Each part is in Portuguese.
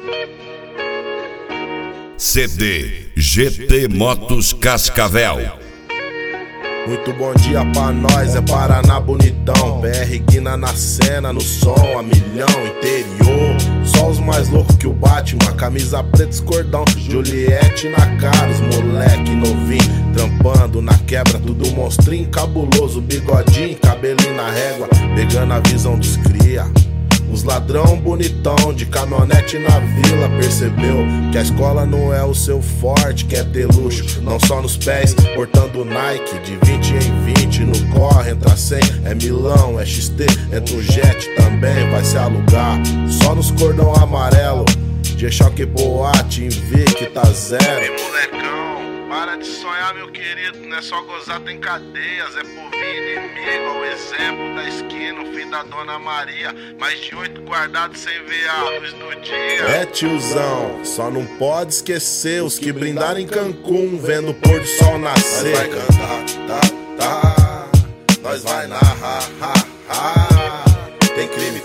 CD GT Motos Cascavel. Muito bom dia pra nós, é Paraná bonitão. BR Guina na cena, no som, a milhão, interior. Só os mais loucos que o Batman, camisa preta, escordão. Juliette na cara, os moleque novinho, trampando na quebra, tudo monstrinho, cabuloso. Bigodinho, cabelinho na régua, pegando a visão dos cria. Os ladrão bonitão de caminhonete na vila percebeu que a escola não é o seu forte, quer ter luxo, não só nos pés, portando Nike de 20 em 20, no corre entra 100, é Milão, é XT, entra um jet também, vai se alugar, só nos cordão amarelo, G-Shock boate, Invic tá zero. Ei molecão, para de sonhar meu querido, não é só gozar, tem cadeias, é por vir inimigo, ao exemplo da esquina, o filho da Dona Maria, mais de 8 guardados sem ver a luz do dia. É tiozão, só não pode esquecer os que brindaram em Cancún, vendo o pôr do sol nascer. Nós vai cantar, tá, nós vai narrar, tem crime,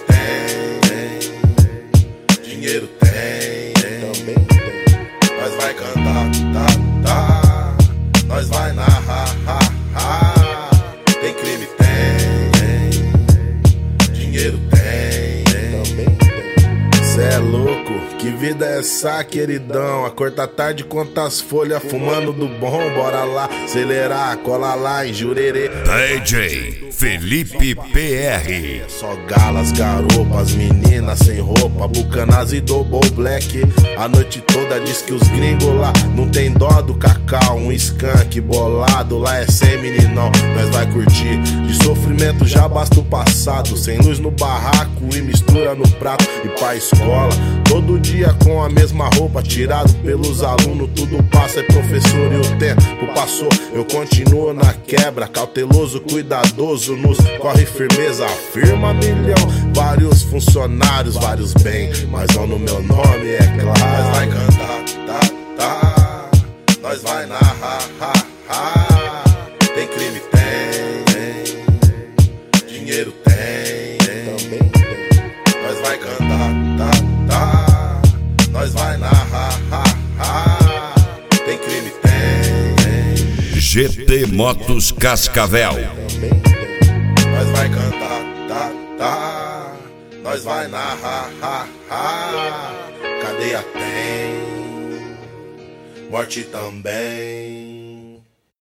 tem, dinheiro tem, também tem. Nós vai cantar, tá, nós vai narrar, tem crime, tem, dinheiro tem, também tem. Cê é louco, que vida é essa, queridão? A cor tá tarde, quantas folhas fumando do bom. Bora lá, acelerar, cola lá em Jurerê. DJ Felipe PR. Só galas, garopas, meninas sem roupa, bucanas e double black. A noite toda diz que os gringos lá não tem dó do cacau. Um skunk bolado, lá é sem meninão. Nós vai curtir, de sofrimento já basta o passado. Sem luz no barraco e mistura no prato. E pra escola, todo dia com a mesma roupa, tirado pelos alunos, tudo passa, é professor e o tempo passou. Eu continuo na quebra, cauteloso, cuidadoso, nos corre firmeza, afirma milhão. Vários funcionários, vários bens, mas não no meu nome, é claro. Nós vai cantar, tá, nós vai narrar, tem crime, tem, dinheiro tem, também tem. Nós vai cantar, tá, nós vai narrar, tem crime, tem, GT Motos Cascavel. nós vai cantar, tá, nós vai narrar, cadeia tem, morte também.